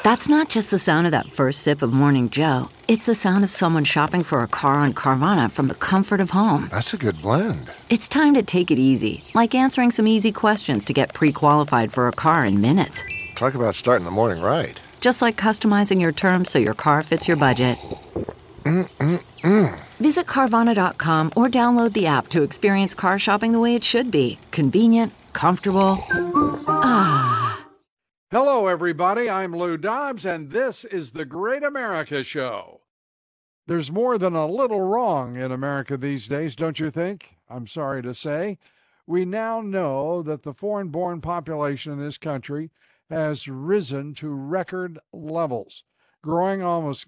That's not just the sound of that first sip of Morning Joe. It's the sound of someone shopping for a car on Carvana from the comfort of home. That's a good blend. It's time to take it easy, like answering some easy questions to get pre-qualified for a car in minutes. Talk about starting the morning right. Just like customizing your terms so your car fits your budget. Visit Carvana.com or download the app to experience car shopping the way it should be. Convenient, comfortable. Hello, everybody. I'm Lou Dobbs, and this is the Great America Show. There's more than a little wrong in America these days, don't you think? I'm sorry to say. We now know that the foreign-born population in this country has risen to record levels, growing almost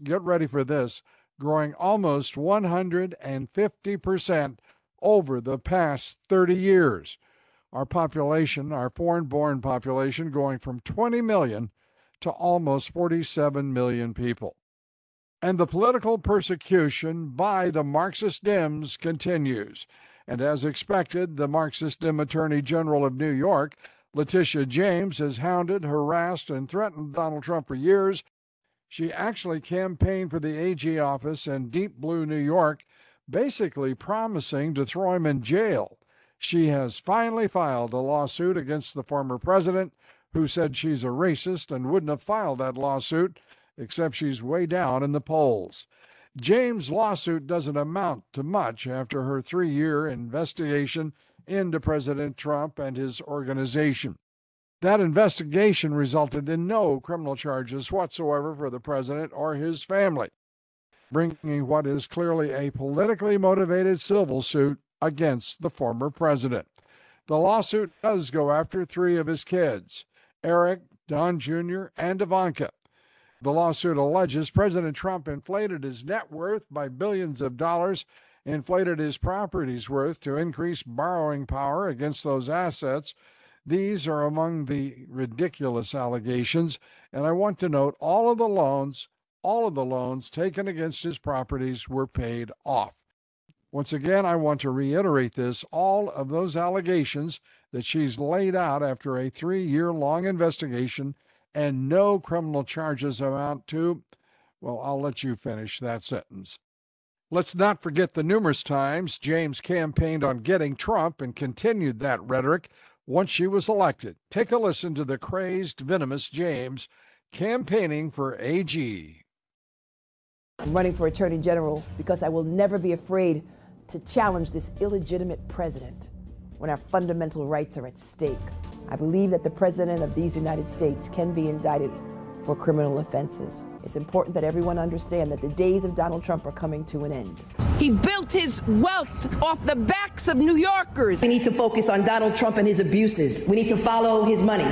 150% over the past 30 years. Our population, our foreign-born population, going from 20 million to almost 47 million people. And the political persecution by the Marxist Dems continues. And as expected, the Marxist Dem Attorney General of New York, Letitia James, has hounded, harassed, and threatened Donald Trump for years. She actually campaigned for the AG office in Deep Blue, New York, basically promising to throw him in jail. She has finally filed a lawsuit against the former president, who said she's a racist and wouldn't have filed that lawsuit, except she's way down in the polls. James' lawsuit doesn't amount to much after her 3-year investigation into President Trump and his organization. That investigation resulted in no criminal charges whatsoever for the president or his family, bringing what is clearly a politically motivated civil suit against the former president. The lawsuit does go after 3 of his kids, Eric, Don Jr., and Ivanka. The lawsuit alleges President Trump inflated his net worth by billions of dollars, inflated his property's worth to increase borrowing power against those assets. These are among the ridiculous allegations, and I want to note all of the loans taken against his properties were paid off. Once again, I want to reiterate this. All of those allegations that she's laid out after a 3-year-long investigation and no criminal charges amount to, well, I'll let you finish that sentence. Let's not forget the numerous times James campaigned on getting Trump and continued that rhetoric once she was elected. Take a listen to the crazed, venomous James campaigning for AG. I'm running for Attorney General because I will never be afraid to challenge this illegitimate president when our fundamental rights are at stake. I believe that the President of these United States can be indicted for criminal offenses. It's important that everyone understand that the days of Donald Trump are coming to an end. He built his wealth off the backs of New Yorkers. We need to focus on Donald Trump and his abuses. We need to follow his money.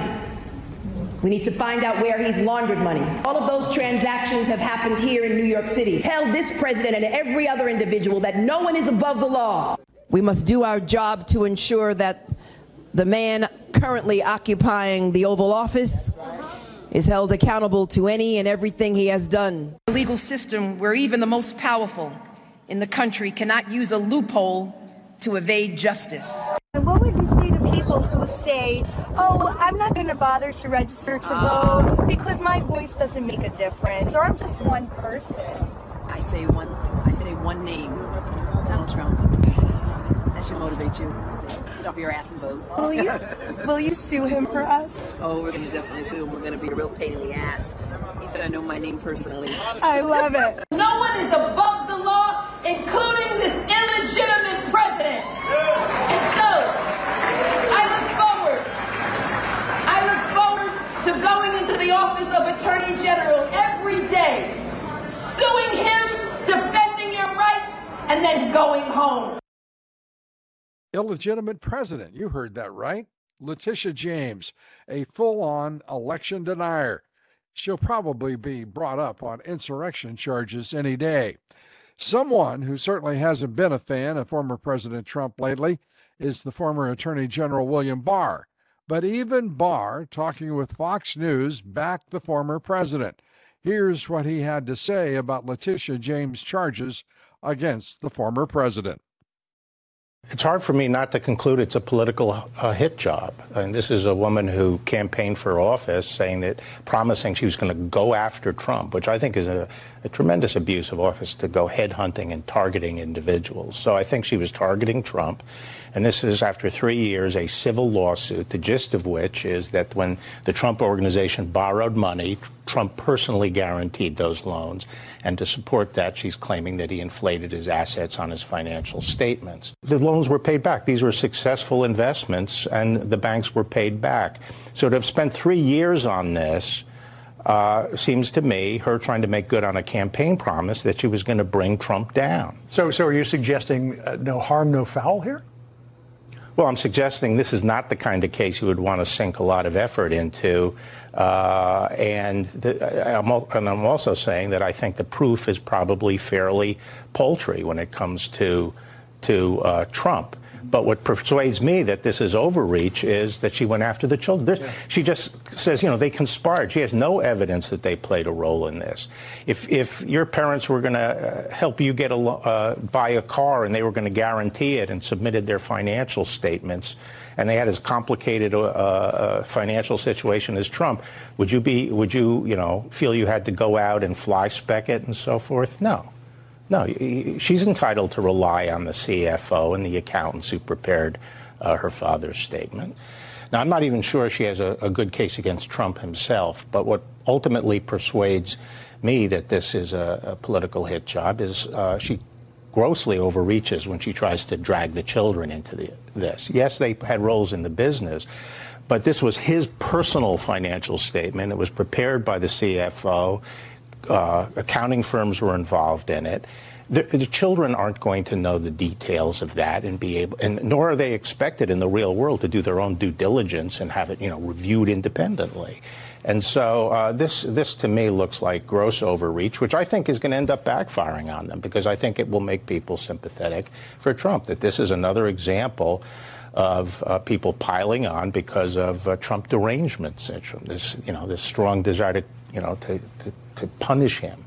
We need to find out where he's laundered money. All of those transactions have happened here in New York City. Tell this president and every other individual that no one is above the law. We must do our job to ensure that the man currently occupying the Oval Office is held accountable to any and everything he has done. A legal system where even the most powerful in the country cannot use a loophole to evade justice. And what would you say to people who say, oh, I'm not going to bother to register to vote because my voice doesn't make a difference, or I'm just one person? I say one name, Donald Trump. That should motivate you. Get off your ass and vote. Will you sue him for us? Oh, we're going to definitely sue him. We're going to be a real pain in the ass. He said I know my name personally. I love it. No one is above the law, including this illegitimate president. And so, I look forward to going into the office of Attorney General every day, suing him, defending your rights, and then going home. Illegitimate president, you heard that right. Letitia James, a full-on election denier. She'll probably be brought up on insurrection charges any day. Someone who certainly hasn't been a fan of former President Trump lately is the former Attorney General William Barr. But even Barr, talking with Fox News, backed the former president. Here's what he had to say about Letitia James' charges against the former president. It's hard for me not to conclude it's a political hit job. And this is a woman who campaigned for office promising she was going to go after Trump, which I think is a tremendous abuse of office, to go headhunting and targeting individuals. So I think she was targeting Trump. And this is, after 3 years, a civil lawsuit, the gist of which is that when the Trump Organization borrowed money, Trump personally guaranteed those loans. And to support that, she's claiming that he inflated his assets on his financial statements. The loans were paid back. These were successful investments, and the banks were paid back. So to have spent 3 years on this seems to me her trying to make good on a campaign promise that she was going to bring Trump down. So are you suggesting no harm, no foul here? Well, I'm suggesting this is not the kind of case you would want to sink a lot of effort into. I'm also saying that I think the proof is probably fairly paltry when it comes to Trump. But what persuades me that this is overreach is that she went after the children. She just says, they conspired. She has no evidence that they played a role in this. If your parents were going to help you buy a car and they were going to guarantee it and submitted their financial statements, and they had as complicated a financial situation as Trump, would you feel you had to go out and fly spec it and so forth? No. No, she's entitled to rely on the CFO and the accountants who prepared her father's statement. Now, I'm not even sure she has a good case against Trump himself, but what ultimately persuades me that this is a political hit job is she grossly overreaches when she tries to drag the children into this. Yes, they had roles in the business, but this was his personal financial statement. It was prepared by the CFO. Accounting firms were involved in it. The children aren't going to know the details of that and nor are they expected in the real world to do their own due diligence and have it, reviewed independently. And so this to me looks like gross overreach, which I think is going to end up backfiring on them, because I think it will make people sympathetic for Trump, that this is another example of people piling on because of Trump derangement syndrome, this strong desire to punish him.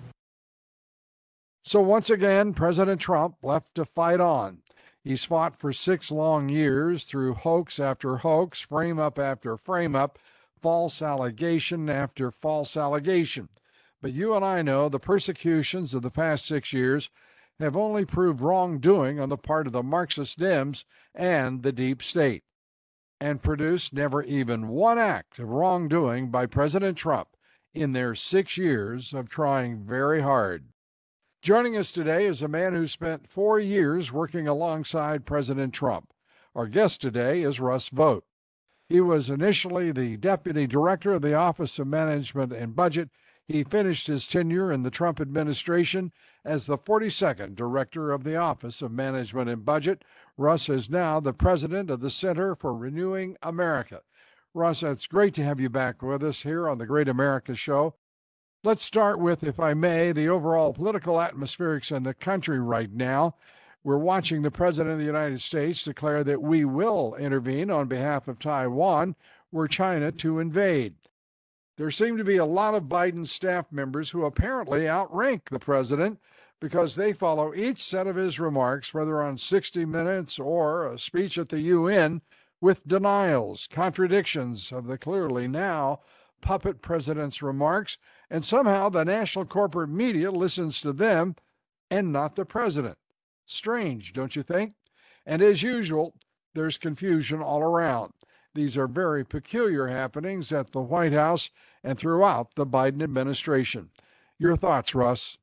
So once again, President Trump left to fight on. He's fought for 6 long years through hoax after hoax, frame up after frame up, false allegation after false allegation. But you and I know the persecutions of the past 6 years have only proved wrongdoing on the part of the Marxist Dems and the deep state, and produced never even one act of wrongdoing by President Trump in their 6 years of trying very hard. Joining us today is a man who spent 4 years working alongside President Trump. Our guest today is Russ Vought. He was initially the Deputy Director of the Office of Management and Budget. He finished his tenure in the Trump administration as the 42nd Director of the Office of Management and Budget. Russ is now the President of the Center for Renewing America. Russ, it's great to have you back with us here on the Great America Show. Let's start with, if I may, the overall political atmospherics in the country right now. We're watching the President of the United States declare that we will intervene on behalf of Taiwan were China to invade. There seem to be a lot of Biden staff members who apparently outrank the president because they follow each set of his remarks, whether on 60 Minutes or a speech at the UN, with denials, contradictions of the clearly now puppet president's remarks, and somehow the national corporate media listens to them and not the president. Strange, don't you think? And as usual, there's confusion all around. These are very peculiar happenings at the White House and throughout the Biden administration. Your thoughts, Russ?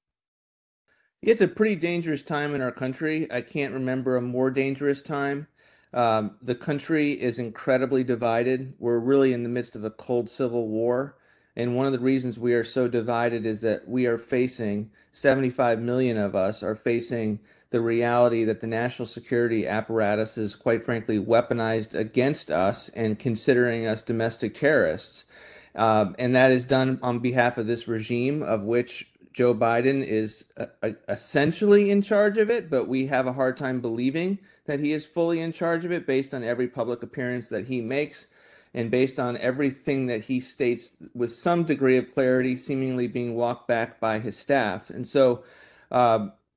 It's a pretty dangerous time in our country. I can't remember a more dangerous time. The country is incredibly divided. We're really in the midst of a cold civil war. And one of the reasons we are so divided is that we are facing, 75 million of us are facing the reality that the national security apparatus is, quite frankly, weaponized against us and considering us domestic terrorists. And that is done on behalf of this regime, of which Joe Biden is essentially in charge of it, but we have a hard time believing that he is fully in charge of it based on every public appearance that he makes and based on everything that he states with some degree of clarity seemingly being walked back by his staff. And so,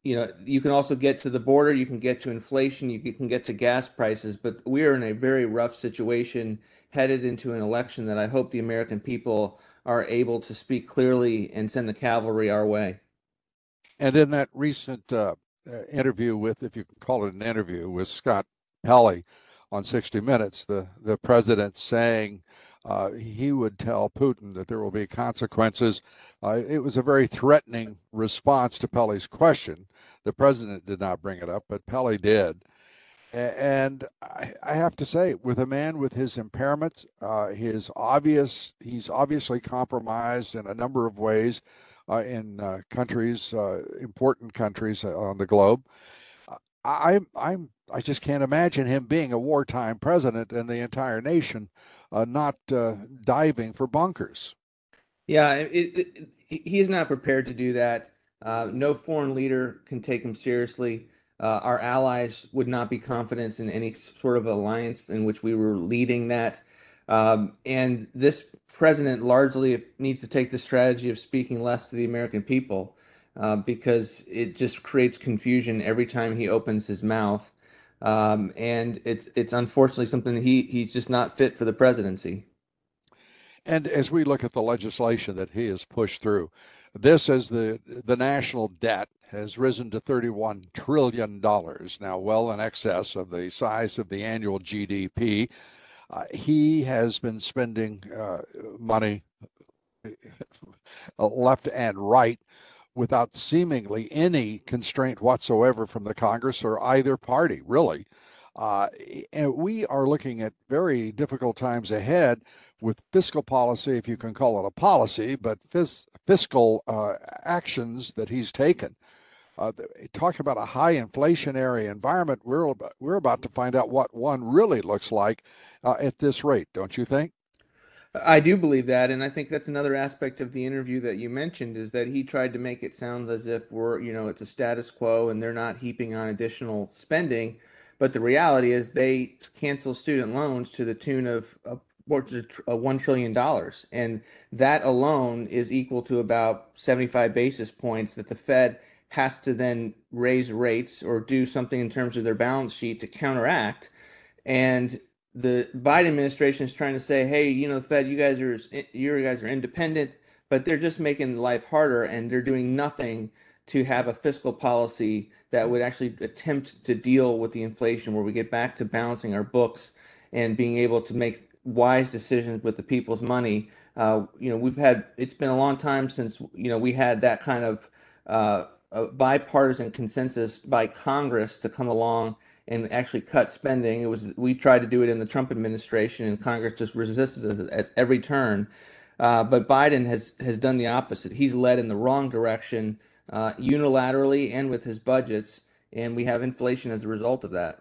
you can also get to the border, you can get to inflation, you can get to gas prices, but we are in a very rough situation headed into an election that I hope the American people are able to speak clearly and send the cavalry our way. And in that recent interview with, if you can call it an interview, with Scott Pelley on 60 Minutes, the president saying he would tell Putin that there will be consequences. It was a very threatening response to Pelley's question. The president did not bring it up, but Pelley did. And I have to say, with a man with his impairments, he's obviously compromised in a number of ways in countries, important countries on the globe. I just can't imagine him being a wartime president and the entire nation not diving for bunkers. Yeah, he is not prepared to do that. No foreign leader can take him seriously. Our allies would not be confident in any sort of alliance in which we were leading that. And this president largely needs to take the strategy of speaking less to the American people because it just creates confusion every time he opens his mouth. And it's unfortunately something that he's just not fit for the presidency. And as we look at the legislation that he has pushed through, this as the national debt has risen to $31 trillion, now well in excess of the size of the annual GDP. He has been spending money left and right without seemingly any constraint whatsoever from the Congress or either party, really. And we are looking at very difficult times ahead with fiscal policy, if you can call it a policy, but fiscal actions that he's taken. Talk about a high inflationary environment. We're about to find out what one really looks like at this rate, don't you think? I do believe that, and I think that's another aspect of the interview that you mentioned is that he tried to make it sound as if it's a status quo and they're not heaping on additional spending. But the reality is they cancel student loans to the tune of $1 trillion. And that alone is equal to about 75 basis points that the Fed has to then raise rates or do something in terms of their balance sheet to counteract. And the Biden administration is trying to say, hey, Fed, you guys are independent, but they're just making life harder and they're doing nothing to have a fiscal policy that would actually attempt to deal with the inflation where we get back to balancing our books and being able to make wise decisions with the people's money. It's been a long time since, we had that kind of a bipartisan consensus by Congress to come along and actually cut spending. We tried to do it in the Trump administration, and Congress just resisted us at every turn. But Biden has done the opposite. He's led in the wrong direction unilaterally and with his budgets, and we have inflation as a result of that.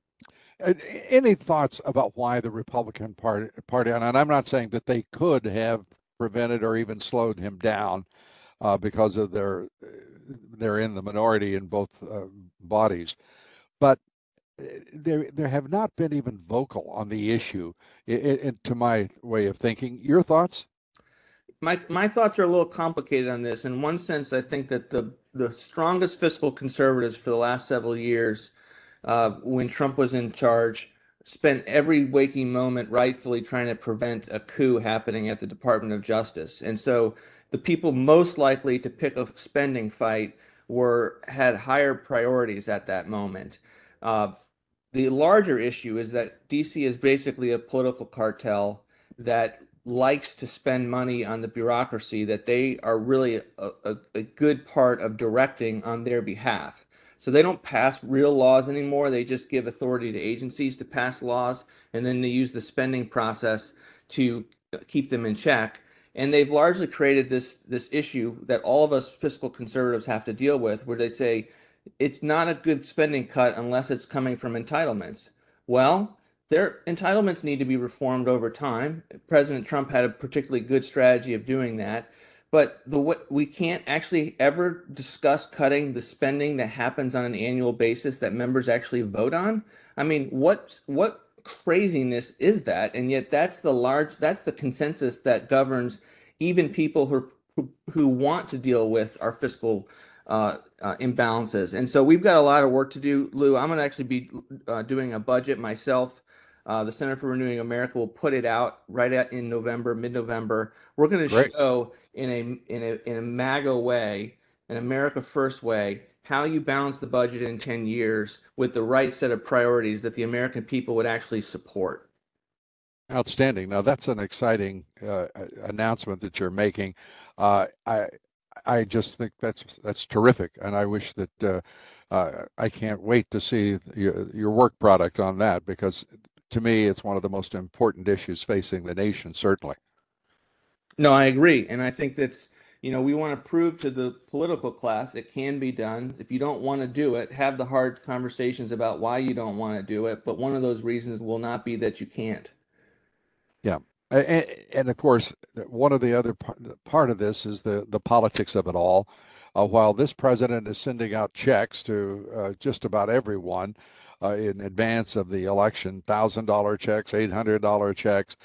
Any thoughts about why the Republican Party, and I'm not saying that they could have prevented or even slowed him down because of they're in the minority in both bodies, but there have not been even vocal on the issue, to my way of thinking. Your thoughts? My thoughts are a little complicated on this. In one sense, I think that the strongest fiscal conservatives for the last several years, when Trump was in charge, spent every waking moment rightfully trying to prevent a coup happening at the Department of Justice. And so the people most likely to pick a spending fight had higher priorities at that moment. The larger issue is that DC is basically a political cartel that likes to spend money on the bureaucracy that they are really a good part of directing on their behalf. So they don't pass real laws anymore. They just give authority to agencies to pass laws, and then they use the spending process to keep them in check. And they've largely created this issue that all of us fiscal conservatives have to deal with, where they say it's not a good spending cut unless it's coming from entitlements. Well, their entitlements need to be reformed over time. President Trump had a particularly good strategy of doing that. But we can't actually ever discuss cutting the spending that happens on an annual basis that members actually vote on. I mean, what craziness is that? And yet that's the consensus that governs even people who want to deal with our fiscal imbalances. And so we've got a lot of work to do, Lou. I'm going to actually be doing a budget myself. The Center for Renewing America will put it out in November, mid-November. We're going to show in a MAGA way, an America First way, how you balance the budget in 10 years with the right set of priorities that the American people would actually support. Outstanding. Now that's an exciting announcement that you're making. I just think that's terrific, and I wish that I can't wait to see your work product on that, because to me it's one of the most important issues facing the nation, certainly. No, I agree, and I think that's, we want to prove to the political class it can be done. If you don't want to do it, have the hard conversations about why you don't want to do it, but one of those reasons will not be that you can't. Yeah. And of course, one of the other part of this is the politics of it all. While this president is sending out checks to just about everyone in advance of the election, $1,000 checks, $800 checks,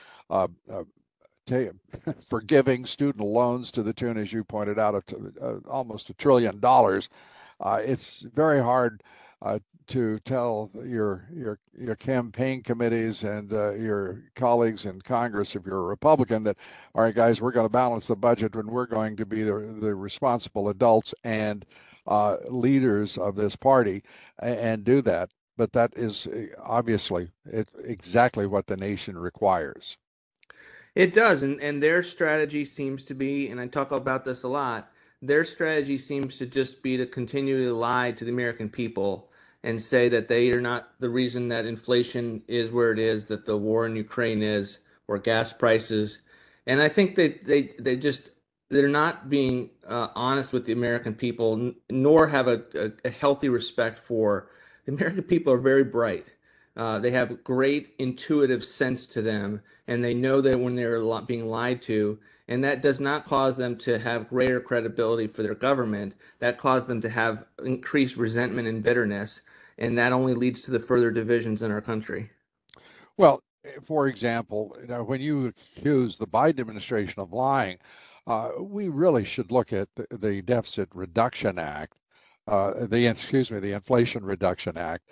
forgiving student loans to the tune, as you pointed out, of almost $1 trillion. It's very hard to tell your campaign committees and your colleagues in Congress, if you're a Republican, that, all right, guys, we're going to balance the budget when we're going to be the responsible adults and leaders of this party and do that. But that is obviously exactly what the nation requires. It does, and their strategy seems to be, and I talk about this a lot, their strategy seems to just be to continue to lie to the American people and say that they are not the reason that inflation is where it is, that the war in Ukraine is, or gas prices. And I think that they're not being honest with the American people, nor have a healthy respect for the American people. Are very bright. They have great intuitive sense to them, and they know that when they're being lied to, and that does not cause them to have greater credibility for their government. That causes them to have increased resentment and bitterness, and that only leads to the further divisions in our country. Well, for example, when you accuse the Biden administration of lying, we really should look at the Deficit Reduction Act. The Inflation Reduction Act.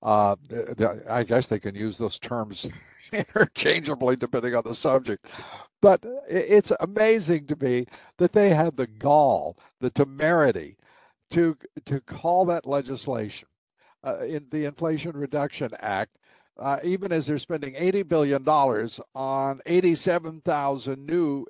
I guess they can use those terms interchangeably depending on the subject. But it's amazing to me that they had the gall, the temerity to call that legislation in the Inflation Reduction Act, even as they're spending $80 billion on 87,000 new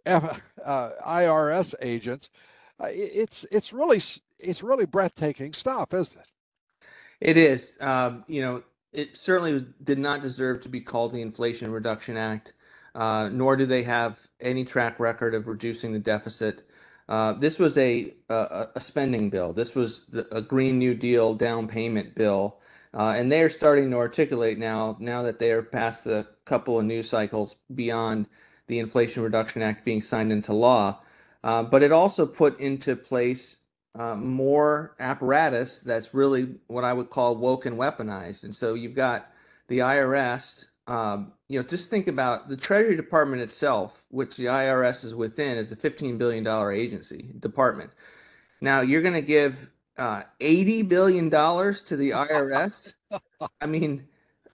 IRS agents. It's really breathtaking stuff, isn't it? It is. It certainly did not deserve to be called the Inflation Reduction Act, nor do they have any track record of reducing the deficit. This was a spending bill. This was a Green New Deal down payment bill, and they are starting to articulate now that they are past the couple of news cycles beyond the Inflation Reduction Act being signed into law. But it also put into place more apparatus that's really what I would call woke and weaponized. And so you've got the IRS, just think about the Treasury Department itself, which the IRS is within, is a $15 billion agency department. Now you're going to give $80 billion to the IRS. I mean,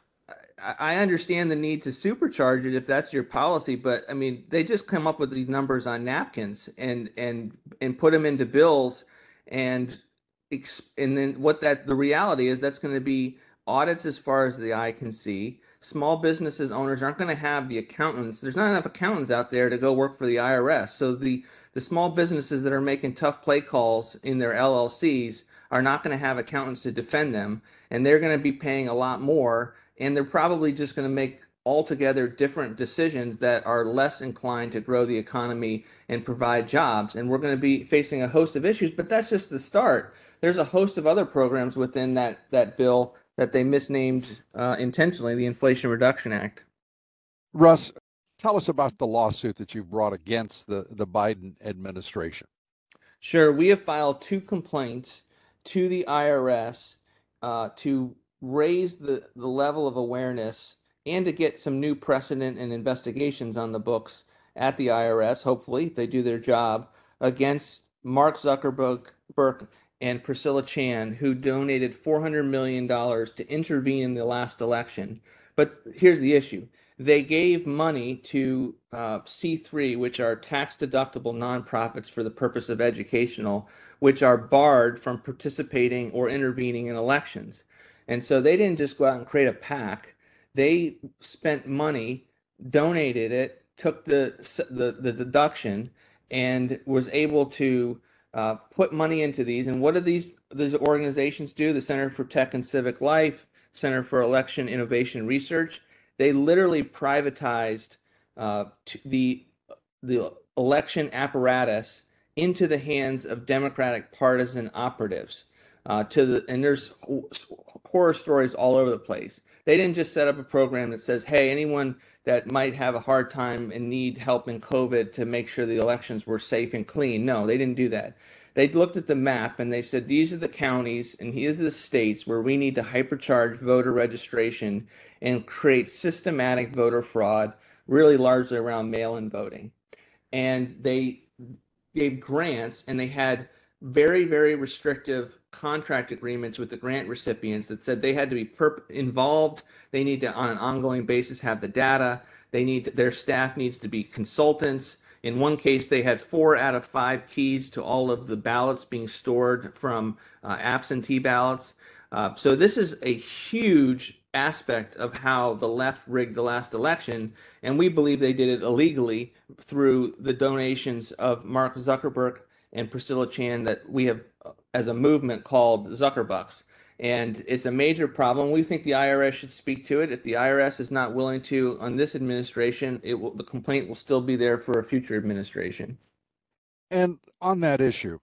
I understand the need to supercharge it if that's your policy, but I mean, they just come up with these numbers on napkins and put them into bills, and then the reality is that's going to be audits as far as the eye can see. Small businesses owners aren't going to have the accountants. There's not enough accountants out there to go work for the IRS. So the small businesses that are making tough play calls in their LLCs are not going to have accountants to defend them, and they're going to be paying a lot more. And they're probably just going to make altogether different decisions that are less inclined to grow the economy and provide jobs. And we're going to be facing a host of issues, but that's just the start. There's a host of other programs within that bill that they misnamed intentionally, the Inflation Reduction Act. Russ, tell us about the lawsuit that you brought against the Biden administration. Sure. We have filed 2 complaints to the IRS to raise the level of awareness and to get some new precedent and investigations on the books at the IRS, hopefully, if they do their job, against Mark Zuckerberg and Priscilla Chan, who donated $400 million to intervene in the last election. But here's the issue. They gave money to C3, which are tax-deductible nonprofits for the purpose of educational, which are barred from participating or intervening in elections. And so they didn't just go out and create a PAC. They spent money, donated it, took the deduction, and was able to put money into these. And what do these organizations do? The Center for Tech and Civic Life, Center for Election Innovation Research, they literally privatized the election apparatus into the hands of Democratic partisan operatives. And there's horror stories all over the place. They didn't just set up a program that says, hey, anyone that might have a hard time and need help in COVID to make sure the elections were safe and clean. No, they didn't do that. They looked at the map and they said, these are the counties and these are the states where we need to hypercharge voter registration and create systematic voter fraud, really largely around mail-in voting. And they gave grants, and they had very, very restrictive contract agreements with the grant recipients that said they had to be involved. They need to, on an ongoing basis, have the data. Their staff needs to be consultants. In one case, they had 4 out of 5 keys to all of the ballots being stored from absentee ballots. So this is a huge aspect of how the left rigged the last election, and we believe they did it illegally through the donations of Mark Zuckerberg and Priscilla Chan that we have as a movement called Zuckerbucks. And it's a major problem. We think the IRS should speak to it. If the IRS is not willing to on this administration, the complaint will still be there for a future administration. And on that issue,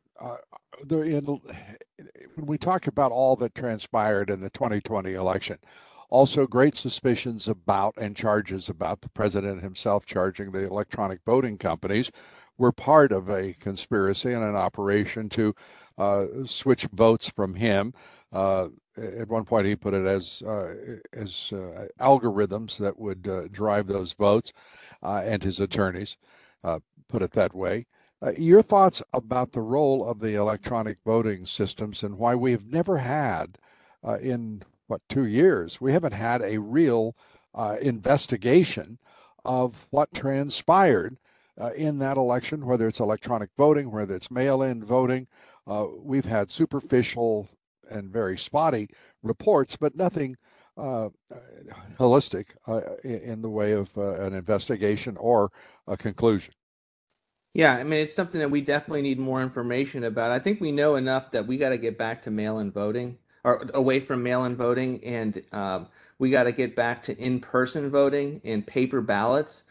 when we talk about all that transpired in the 2020 election, also great suspicions about and charges about the president himself charging the electronic voting companies were part of a conspiracy and an operation to switch votes from him. At one point, he put it as algorithms that would drive those votes, and his attorneys put it that way. Your thoughts about the role of the electronic voting systems and why we've never had, in 2 years, we haven't had a real investigation of what transpired in that election, whether it's electronic voting, whether it's mail-in voting. We've had superficial and very spotty reports, but nothing holistic in the way of an investigation or a conclusion. Yeah, I mean, it's something that we definitely need more information about. I think we know enough that we got to get back to mail-in voting, or away from mail-in voting, and we got to get back to in-person voting and paper ballots.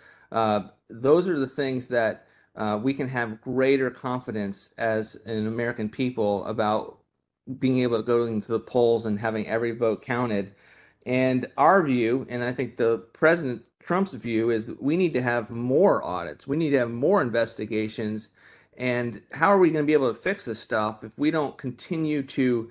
Those are the things that we can have greater confidence as an American people about being able to go into the polls and having every vote counted. And our view, and I think the President Trump's view, is that we need to have more audits. We need to have more investigations. And how are we going to be able to fix this stuff if we don't continue to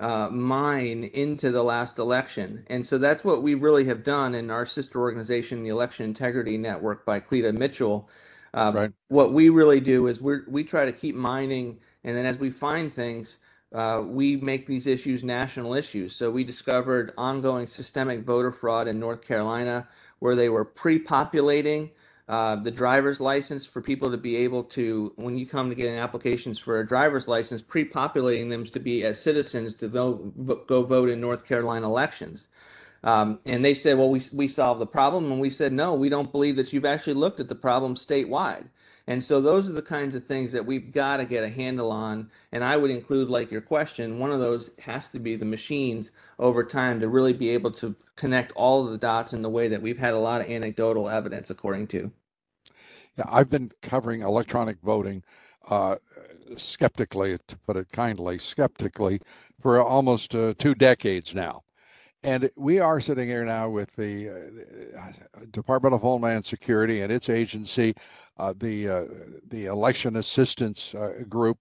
mine into the last election? And so that's what we really have done in our sister organization, the Election Integrity Network by Cleta Mitchell. Right. What we really do is we try to keep mining, and then as we find things, we make these issues national issues. So we discovered ongoing systemic voter fraud in North Carolina, where they were pre-populating the driver's license for people to be able to, when you come to get in applications for a driver's license, pre-populating them to be as citizens to go vote in North Carolina elections. And they said, well, we solved the problem. And we said, no, we don't believe that you've actually looked at the problem statewide. And so those are the kinds of things that we've got to get a handle on. And I would include, like your question, one of those has to be the machines over time to really be able to connect all of the dots in the way that we've had a lot of anecdotal evidence, according to. Yeah, I've been covering electronic voting skeptically, to put it kindly, for almost 2 decades now. And we are sitting here now with the Department of Homeland Security and its agency, the Election Assistance Group.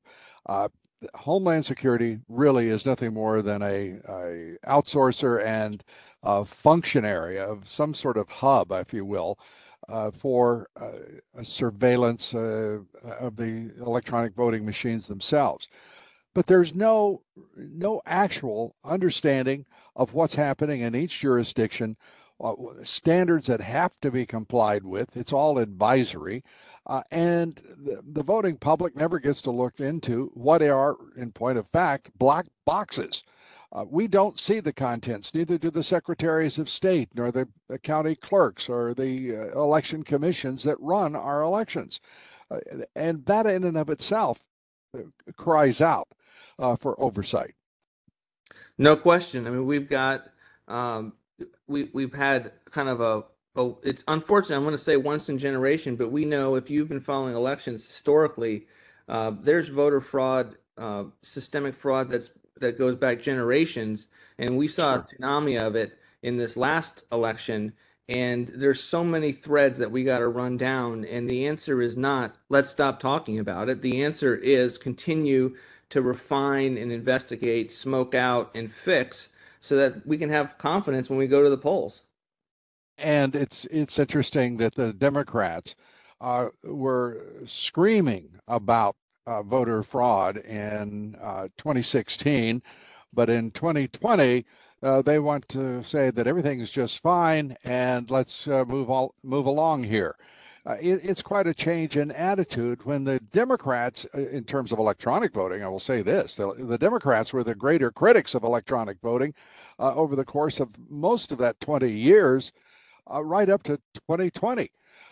Homeland Security really is nothing more than a outsourcer and a functionary of some sort of hub, if you will, for a surveillance of the electronic voting machines themselves. but there's no actual understanding of what's happening in each jurisdiction, standards that have to be complied with. It's all advisory. And the voting public never gets to look into what are, in point of fact, black boxes. We don't see the contents, neither do the secretaries of state, nor the county clerks, or the election commissions that run our elections. And that in and of itself cries out for oversight. No question. I mean, we've got we've had kind of it's unfortunate. I'm going to say once in generation, but we know if you've been following elections historically, there's voter fraud, systemic fraud that goes back generations, and we saw a tsunami of it in this last election. And there's so many threads that we got to run down. And the answer is not, let's stop talking about it. The answer is continue to refine and investigate, smoke out and fix so that we can have confidence when we go to the polls. And it's interesting that the Democrats were screaming about voter fraud in 2016, but in 2020, they want to say that everything is just fine and let's move along here. It's quite a change in attitude when the Democrats, in terms of electronic voting, I will say this, the Democrats were the greater critics of electronic voting over the course of most of that 20 years, right up to 2020.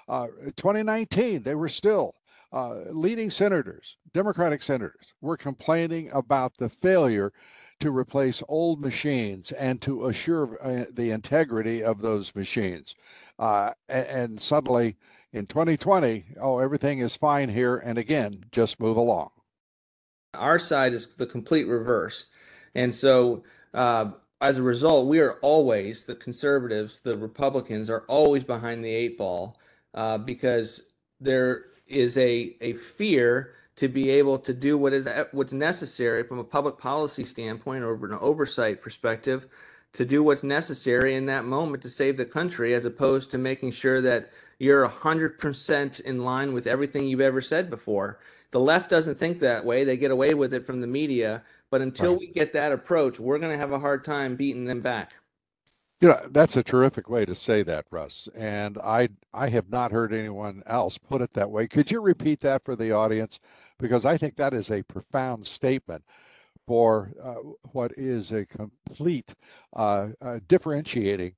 2019, they were still leading senators, Democratic senators, were complaining about the failure to replace old machines and to assure the integrity of those machines. And suddenly in 2020, everything is fine here. And again, just move along. Our side is the complete reverse. And so as a result, we are always, the conservatives, the Republicans are always behind the eight ball because there is a fear to be able to do what's necessary from a public policy standpoint or an oversight perspective to do what's necessary in that moment to save the country, as opposed to making sure that you're 100% in line with everything you've ever said before. The left doesn't think that way. They get away with it from the media. But until we get that approach, we're going to have a hard time beating them back. That's a terrific way to say that, Russ. And I have not heard anyone else put it that way. Could you repeat that for the audience? Because I think that is a profound statement for what is a complete differentiating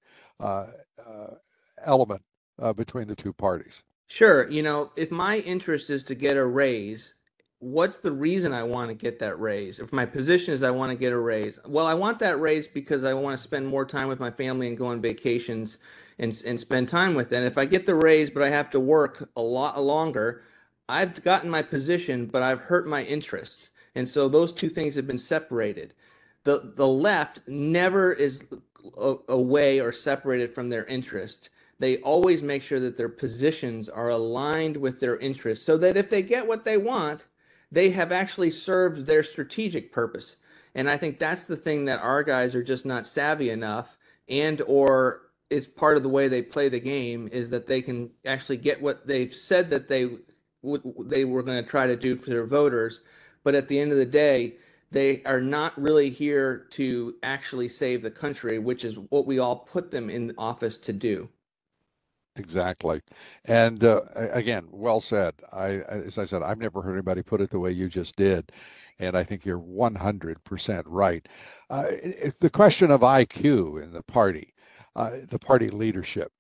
element between the two parties. Sure. If my interest is to get a raise, what's the reason I want to get that raise? If my position is I want to get a raise, well, I want that raise because I want to spend more time with my family and go on vacations and spend time with them. If I get the raise, but I have to work a lot longer, I've gotten my position, but I've hurt my interests. And so those two things have been separated. The left never is away or separated from their interest. They always make sure that their positions are aligned with their interests so that if they get what they want, they have actually served their strategic purpose. And I think that's the thing that our guys are just not savvy enough, and or it's part of the way they play the game, is that they can actually get what they've said that they were going to try to do for their voters. But at the end of the day, they are not really here to actually save the country, which is what we all put them in office to do. Exactly. And again, well said. As I said, I've never heard anybody put it the way you just did. And I think you're 100% right. The question of IQ in the party leadership,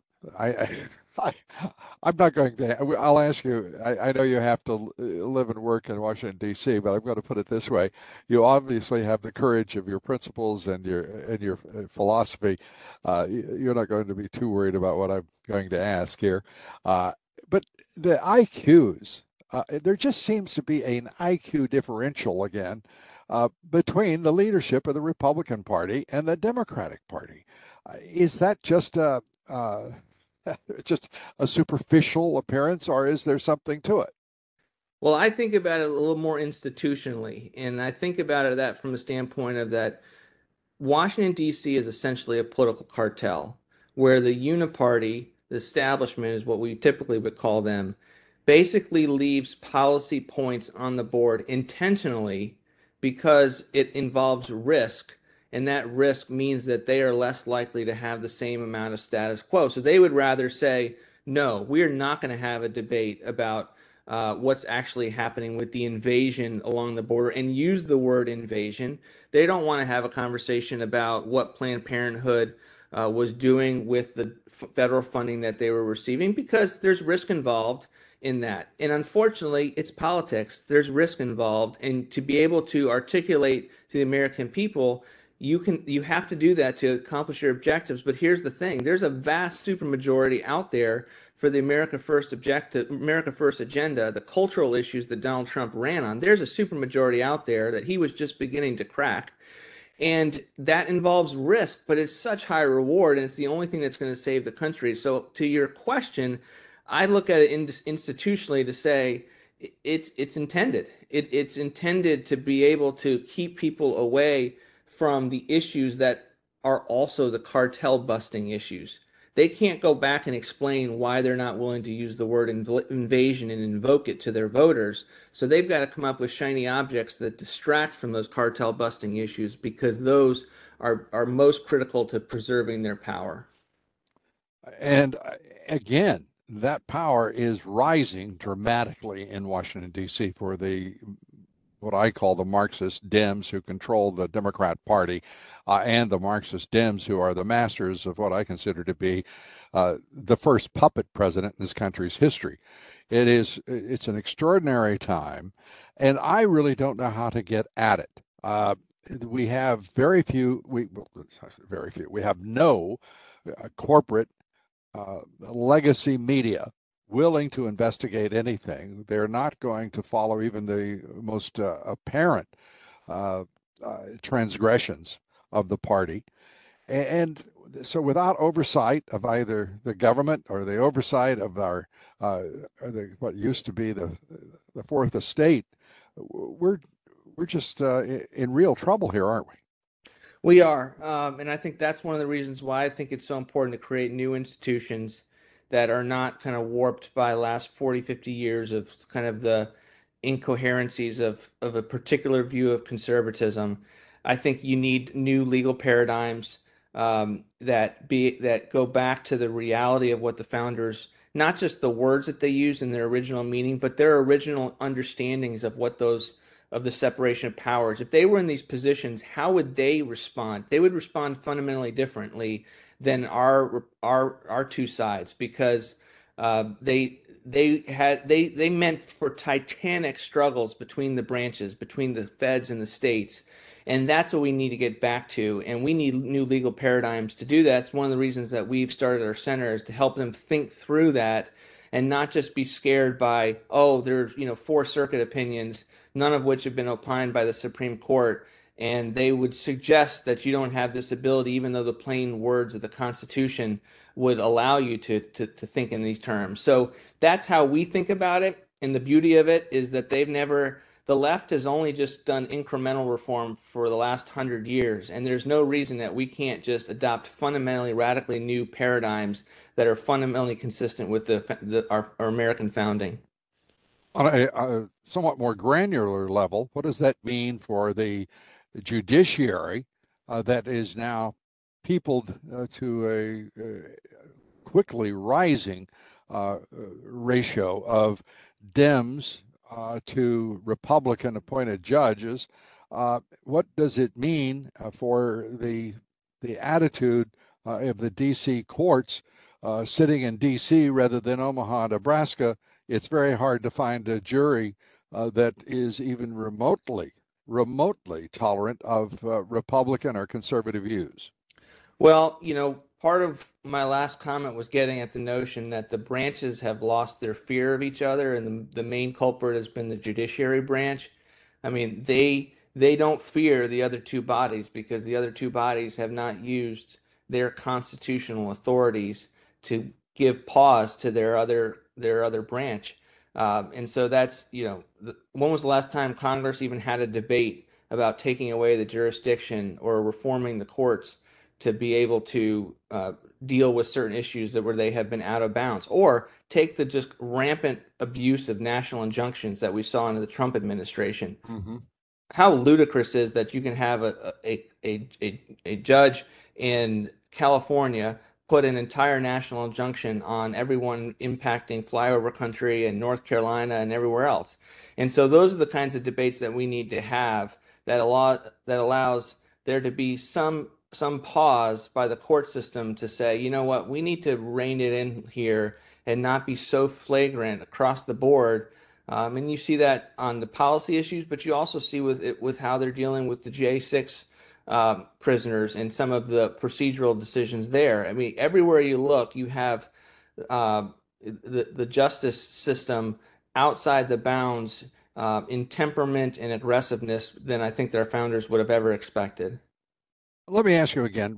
I'm not going to, I'll ask you, I know you have to live and work in Washington, D.C., but I'm going to put it this way. You obviously have the courage of your principles and your philosophy. You're not going to be too worried about what I'm going to ask here. But the IQs, there just seems to be an IQ differential again between the leadership of the Republican Party and the Democratic Party. Is that just a superficial appearance, or is there something to it? Well, I think about it a little more institutionally, and I think about it that from a standpoint of that Washington, D.C. is essentially a political cartel where the uniparty, the establishment is what we typically would call them, basically leaves policy points on the board intentionally because it involves risk, and that risk means that they are less likely to have the same amount of status quo. So they would rather say, no, we are not going to have a debate about what's actually happening with the invasion along the border, and use the word invasion. They don't want to have a conversation about what Planned Parenthood was doing with the federal funding that they were receiving, because there's risk involved in that. And unfortunately, it's politics. There's risk involved. And to be able to articulate to the American people, you have to do that to accomplish your objectives. But here's the thing: there's a vast supermajority out there for the America First agenda, the cultural issues that Donald Trump ran on. There's a supermajority out there that he was just beginning to crack. And that involves risk, but it's such high reward, and it's the only thing that's going to save the country. So to your question, I look at it institutionally to say it's intended. It's intended to be able to keep people away from the issues that are also the cartel busting issues. They can't go back and explain why they're not willing to use the word invasion and invoke it to their voters. So they've got to come up with shiny objects that distract from those cartel busting issues, because those are most critical to preserving their power. And again, that power is rising dramatically in Washington, D.C. for what I call the Marxist Dems who control the Democrat Party, and the Marxist Dems who are the masters of what I consider to be the first puppet president in this country's history. It's an extraordinary time, and I really don't know how to get at it. We have we have no corporate legacy media willing to investigate anything. They're not going to follow even the most apparent transgressions of the party. And so without oversight of either the government or the oversight of what used to be the Fourth Estate, we're just in real trouble here, aren't we? We are. And I think that's one of the reasons why I think it's so important to create new institutions that are not kind of warped by the last 40, 50 years of kind of the incoherencies of a particular view of conservatism. I think you need new legal paradigms that go back to the reality of what the founders, not just the words that they used in their original meaning, but their original understandings of what of the separation of powers. If they were in these positions, how would they respond? They would respond fundamentally differently than our two sides, because they meant for titanic struggles between the branches, between the feds and the states. And that's what we need to get back to. And we need new legal paradigms to do that. It's one of the reasons that we've started our center, is to help them think through that and not just be scared by, there's 4 circuit opinions, none of which have been opined by the Supreme Court. And they would suggest that you don't have this ability, even though the plain words of the Constitution would allow you to think in these terms. So that's how we think about it. And the beauty of it is that the left has only just done incremental reform for the last 100 years. And there's no reason that we can't just adopt fundamentally, radically new paradigms that are fundamentally consistent with our American founding. On a somewhat more granular level, what does that mean for the judiciary that is now peopled to a quickly rising ratio of Dems to Republican appointed judges? What does it mean for the attitude of the DC courts sitting in DC rather than Omaha, Nebraska? It's very hard to find a jury that is even remotely tolerant of Republican or conservative views. Well, part of my last comment was getting at the notion that the branches have lost their fear of each other, and the main culprit has been the judiciary branch. I mean, they don't fear the other two bodies, because the other two bodies have not used their constitutional authorities to give pause to their other branch. And so that's, when was the last time Congress even had a debate about taking away the jurisdiction or reforming the courts to be able to deal with certain issues where they have been out of bounds, or take the just rampant abuse of national injunctions that we saw under the Trump administration? Mm-hmm. how ludicrous is that you can have a judge in California put an entire national injunction on everyone impacting flyover country and North Carolina and everywhere else. And so those are the kinds of debates that we need to have that allows there to be some pause by the court system to say, you know what, we need to rein it in here and not be so flagrant across the board. And you see that on the policy issues, but you also see with how they're dealing with the J6 prisoners and some of the procedural decisions there. I mean, everywhere you look, you have the justice system outside the bounds in temperament and aggressiveness than I think their founders would have ever expected. Let me ask you again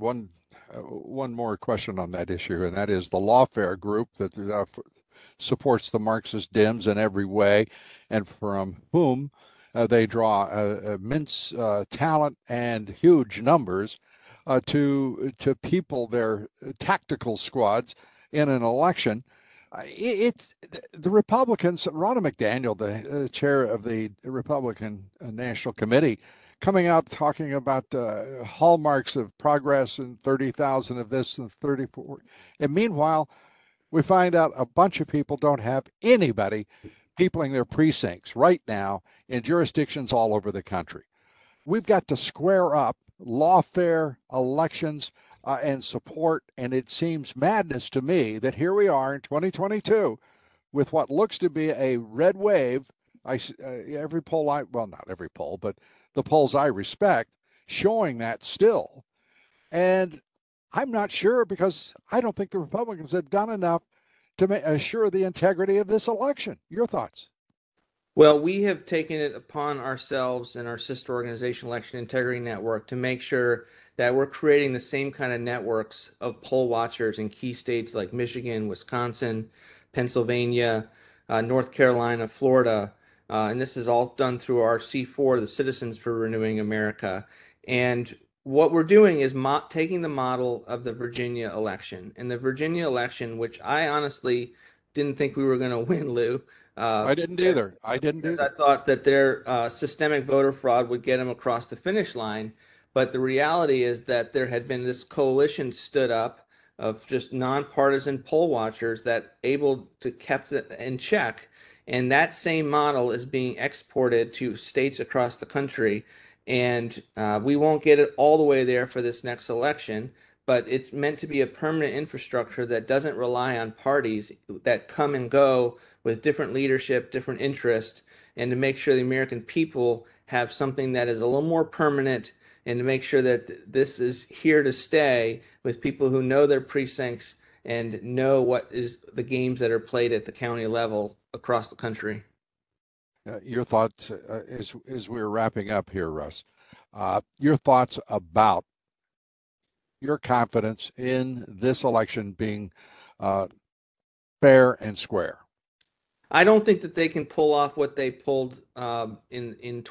one more question on that issue, and that is the Lawfare group that supports the Marxist Dems in every way, and from whom they draw immense talent and huge numbers to people their tactical squads in an election. It's the Republicans, Ronna McDaniel, the chair of the Republican National Committee, coming out talking about hallmarks of progress and 30,000 of this and 34. And meanwhile, we find out a bunch of people don't have anybody peopling their precincts right now in jurisdictions all over the country. We've got to square up lawfare, elections, and support. And it seems madness to me that here we are in 2022 with what looks to be a red wave. Every poll well, not every poll, but the polls I respect showing that still. And I'm not sure, because I don't think the Republicans have done enough to assure the integrity of this election. Your thoughts? Well, we have taken it upon ourselves and our sister organization, Election Integrity Network, to make sure that we're creating the same kind of networks of poll watchers in key states like Michigan, Wisconsin, Pennsylvania, North Carolina, Florida. And this is all done through our C4, the Citizens for Renewing America. And what we're doing is taking the model of the Virginia election. And the Virginia election, which I honestly didn't think we were going to win, Lou. I didn't either. I thought that their systemic voter fraud would get them across the finish line. But the reality is that there had been this coalition stood up of just nonpartisan poll watchers that able to kept it in check. And that same model is being exported to states across the country. And we won't get it all the way there for this next election, but it's meant to be a permanent infrastructure that doesn't rely on parties that come and go with different leadership, different interests, and to make sure the American people have something that is a little more permanent, and to make sure that this is here to stay with people who know their precincts and know what is the games that are played at the county level across the country. Your thoughts as we're wrapping up here, Russ, your thoughts about your confidence in this election being fair and square. I don't think that they can pull off what they pulled in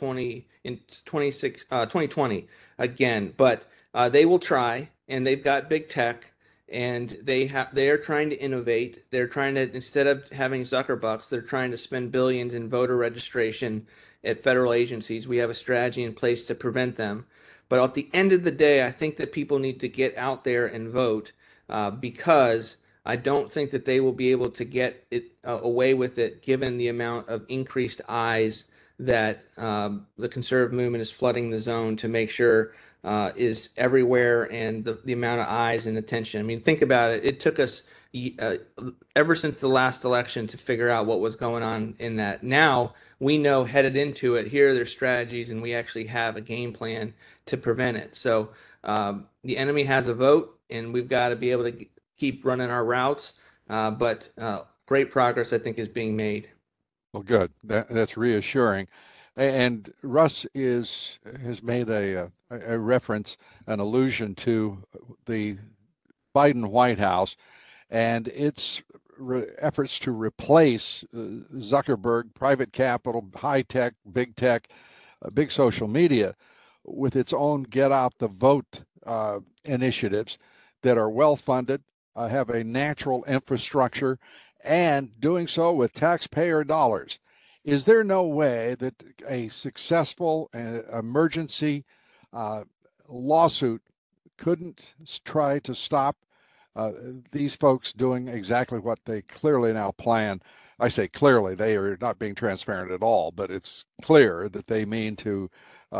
2020 again, but they will try, and they've got big tech, and they are trying to innovate. They're trying to, instead of having Zuckerbucks, they're trying to spend billions in voter registration at federal agencies. We have a strategy in place to prevent them. But at the end of the day, I think that people need to get out there and vote because I don't think that they will be able to get it away with it, given the amount of increased eyes that the conservative movement is flooding the zone to make sure is everywhere, and the amount of eyes and attention. I mean, think about it. It took us ever since the last election to figure out what was going on in that. Now we know headed into it, here are their strategies, and we actually have a game plan to prevent it. So the enemy has a vote, and we've got to be able to keep running our routes. But great progress, I think, is being made. Well, good. That's reassuring. And Russ has made a reference, an allusion to the Biden White House and its efforts to replace Zuckerberg, private capital, high tech, big social media with its own get out the vote initiatives that are well funded, have a natural infrastructure, and doing so with taxpayer dollars. Is there no way that a successful emergency lawsuit couldn't try to stop these folks doing exactly what they clearly now plan? I say clearly, they are not being transparent at all, but it's clear that they mean to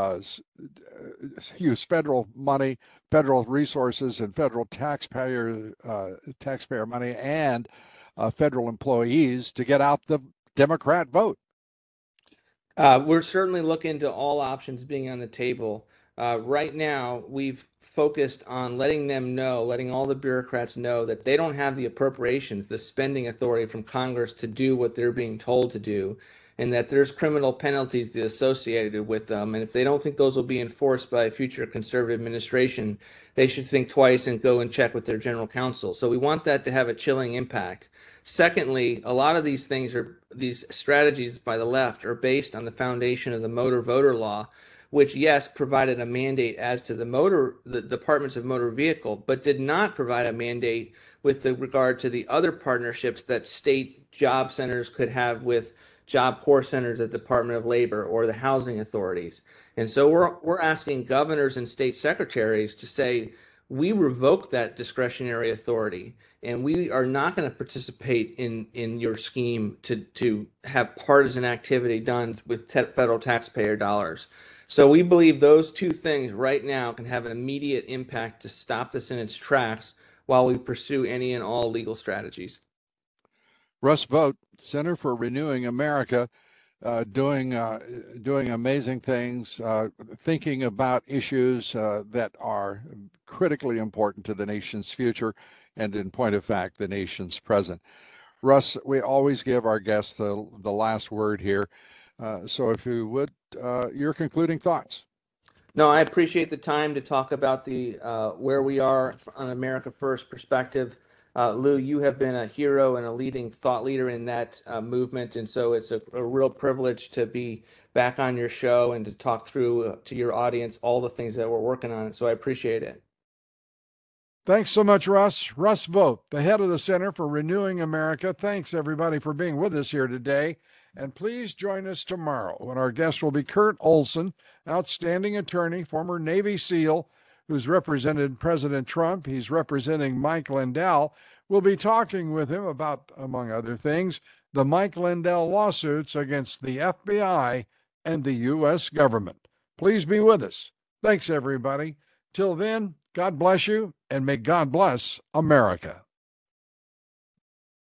use federal money, federal resources, and federal taxpayer money and federal employees to get out the Democrat vote. We're certainly looking to all options being on the table. Right now, we've focused on letting all the bureaucrats know that they don't have the appropriations, the spending authority from Congress to do what they're being told to do, and that there's criminal penalties associated with them. And if they don't think those will be enforced by a future conservative administration, they should think twice and go and check with their general counsel. So we want that to have a chilling impact. Secondly, a lot of these strategies by the left are based on the foundation of the motor voter law, which, yes, provided a mandate as to the departments of motor vehicle, but did not provide a mandate with regard to the other partnerships that state job centers could have with Job Corps centers at the Department of Labor or the housing authorities. And so we're asking governors and state secretaries to say, we revoke that discretionary authority, and we are not going to participate in your scheme to have partisan activity done with federal taxpayer dollars. So we believe those two things right now can have an immediate impact to stop this in its tracks while we pursue any and all legal strategies. Russ Vought, Center for Renewing America, doing amazing things, thinking about issues that are critically important to the nation's future and, in point of fact, the nation's present. Russ, we always give our guests the last word here. So if you would, your concluding thoughts. No, I appreciate the time to talk about the where we are on America First perspective. Lou, you have been a hero and a leading thought leader in that movement, and so it's a real privilege to be back on your show and to talk through to your audience all the things that we're working on. So I appreciate it. Thanks so much, Russ. Russ Vought, the head of the Center for Renewing America. Thanks, everybody, for being with us here today. And please join us tomorrow when our guest will be Kurt Olsen, outstanding attorney, former Navy SEAL, who's represented President Trump. He's representing Mike Lindell. We'll be talking with him about, among other things, the Mike Lindell lawsuits against the FBI and the U.S. government. Please be with us. Thanks, everybody. Till then, God bless you, and may God bless America.